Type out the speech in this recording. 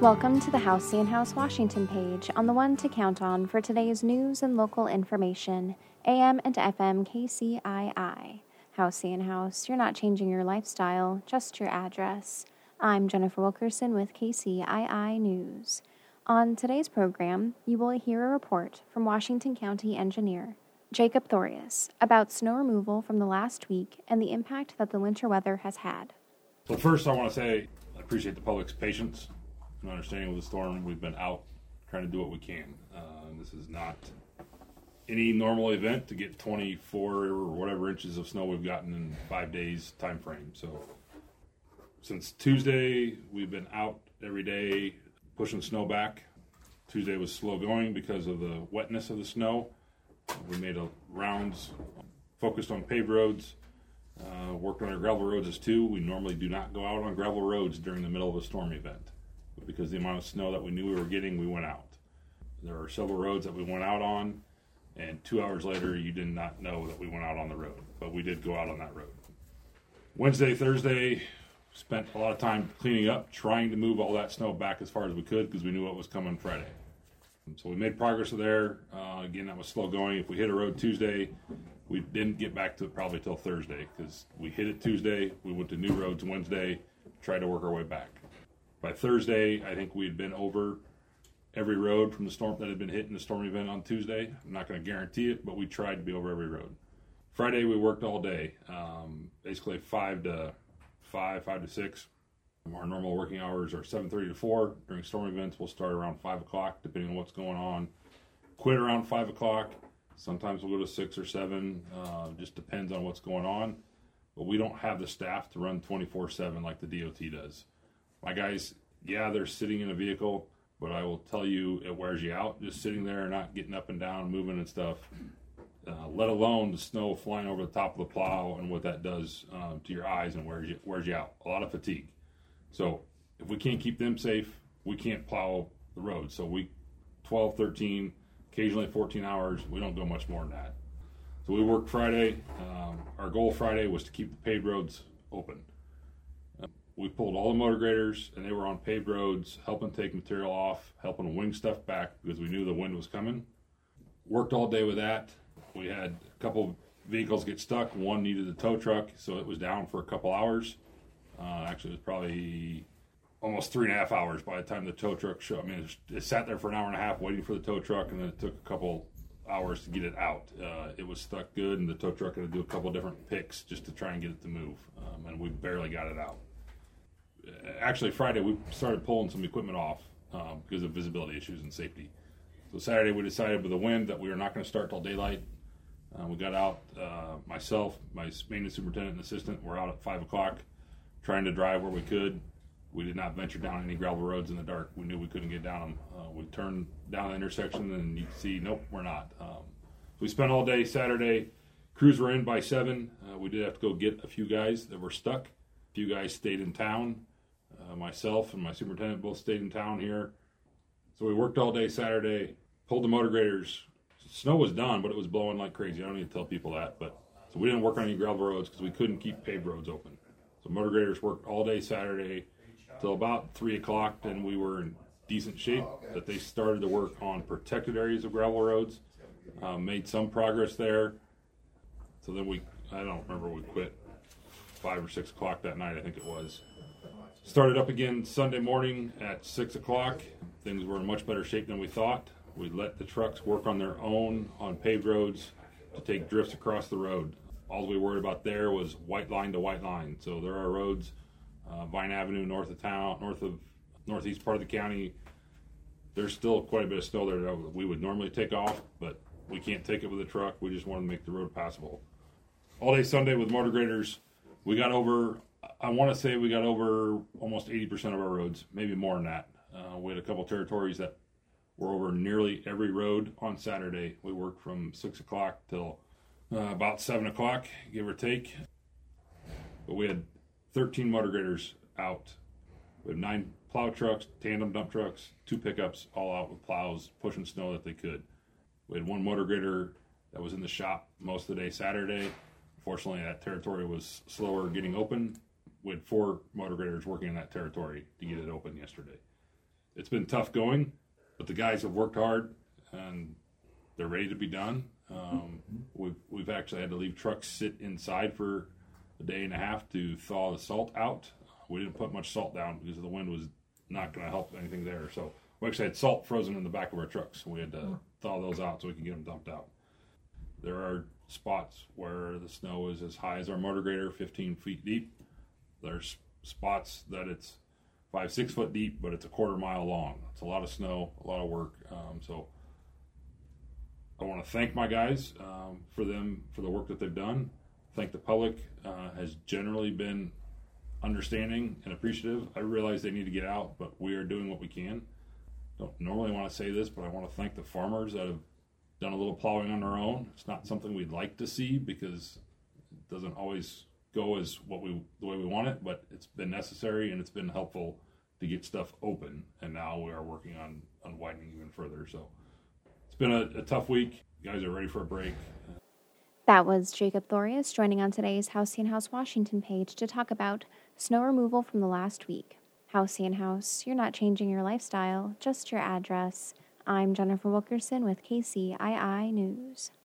Welcome to the Halcyon House Washington page on the one to count on for today's news and local information, AM and FM KCII. Halcyon House, you're not changing your lifestyle, just your address. I'm Jennifer Wilkerson with KCII News. On today's program, you will hear a report from Washington County Engineer Jacob Thorius about snow removal from the last week and the impact that the winter weather has had. So first I want to say I appreciate the public's patience and understanding with the storm. We've been out trying to do what we can. This is not any normal event to get 24 or whatever inches of snow we've gotten in 5 days time frame. So since Tuesday, we've been out every day pushing snow back. Tuesday was slow going because of the wetness of the snow. We made rounds focused on paved roads, worked on our gravel roads as too. We normally do not go out on gravel roads during the middle of a storm event. But because of the amount of snow that we knew we were getting, we went out. There are several roads that we went out on, and 2 hours later, you did not know that we went out on the road. But we did go out on that road. Wednesday, Thursday, spent a lot of time cleaning up, trying to move all that snow back as far as we could because we knew what was coming Friday. So we made progress there. Again, that was slow going. If we hit a road Tuesday, we didn't get back to it probably till Thursday because we hit it Tuesday. We went to new roads Wednesday, tried to work our way back. By Thursday, I think we had been over every road from the storm that had been hit in the storm event on Tuesday. I'm not going to guarantee it, but we tried to be over every road. Friday, we worked all day, basically 5 to 6. Our normal working hours are 7:30 to 4. During storm events, we'll start around 5 o'clock, depending on what's going on. Quit around 5 o'clock. Sometimes we'll go to 6 or 7. Just depends on what's going on. But we don't have the staff to run 24/7 like the DOT does. My guys, yeah, they're sitting in a vehicle, but I will tell you, it wears you out just sitting there and not getting up and down, moving and stuff. Let alone the snow flying over the top of the plow and what that does to your eyes and wears you out. A lot of fatigue. So if we can't keep them safe, we can't plow the road. So 12, 13, occasionally 14 hours, we don't go much more than that. So we worked Friday. Our goal Friday was to keep the paved roads open. We pulled all the motor graders, and they were on paved roads, helping take material off, helping wing stuff back because we knew the wind was coming. Worked all day with that. We had a couple vehicles get stuck. One needed a tow truck, so it was down for a couple hours. Actually, it was probably almost 3.5 hours by the time the tow truck showed. I mean, it sat there for an hour and a half waiting for the tow truck, and then it took a couple hours to get it out. It was stuck good, and the tow truck had to do a couple different picks just to try and get it to move, and we barely got it out. Actually, Friday, we started pulling some equipment off because of visibility issues and safety. So Saturday, we decided with the wind that we were not going to start till daylight. We got out, myself, my maintenance superintendent and assistant were out at 5 o'clock trying to drive where we could. We did not venture down any gravel roads in the dark. We knew we couldn't get down them. We turned down the intersection and you can see, nope, we're not. So we spent all day Saturday. Crews were in by 7. We did have to go get a few guys that were stuck. A few guys stayed in town. Myself and my superintendent both stayed in town here. So we worked all day Saturday, pulled the motor graders. Snow was done, but it was blowing like crazy. I don't need to tell people that. So we didn't work on any gravel roads because we couldn't keep paved roads open. So motor graders worked all day Saturday till about 3 o'clock. Then we were in decent shape. That they started to work on protected areas of gravel roads. Made some progress there. So then I don't remember, we quit 5 or 6 o'clock that night, I think it was. Started up again Sunday morning at 6 o'clock. Things were in much better shape than we thought. We let the trucks work on their own on paved roads to take drifts across the road. All we worried about there was white line to white line. So there are roads, Vine Avenue north of town, northeast part of the county. There's still quite a bit of snow there that we would normally take off, but we can't take it with a truck. We just want to make the road passable. All day Sunday with motor graders, we got over almost 80% of our roads, maybe more than that. We had a couple territories that were over nearly every road on Saturday. We worked from 6 o'clock till about 7 o'clock, give or take. But we had 13 motor graders out. We had 9 plow trucks, tandem dump trucks, 2 pickups, all out with plows, pushing snow that they could. We had 1 motor grader that was in the shop most of the day Saturday. Unfortunately, that territory was slower getting open. We had 4 motor graders working in that territory to get it open yesterday. it's been tough going, but the guys have worked hard and they're ready to be done. We've actually had to leave trucks sit inside for a day and a half to thaw the salt out. We didn't put much salt down because the wind was not going to help anything there. So we actually had salt frozen in the back of our trucks. So we had to thaw those out so we can get them dumped out. There are spots where the snow is as high as our motor grader, 15 feet deep. There's spots that it's 5-6 foot deep, but it's a quarter mile long. It's a lot of snow, a lot of work. So I want to thank my guys for the work that they've done. Thank the public has generally been understanding and appreciative. I realize they need to get out, but we are doing what we can. Don't normally want to say this, but I want to thank the farmers that have done a little plowing on their own. It's not something we'd like to see because it doesn't always go as the way we want it, but it's been necessary and it's been helpful to get stuff open. And now we are working on widening even further. So it's been a tough week. You guys are ready for a break. That was Jacob Thorius joining on today's Halcyon House Washington page to talk about snow removal from the last week. Halcyon House, you're not changing your lifestyle, just your address. I'm Jennifer Wilkerson with KCII News.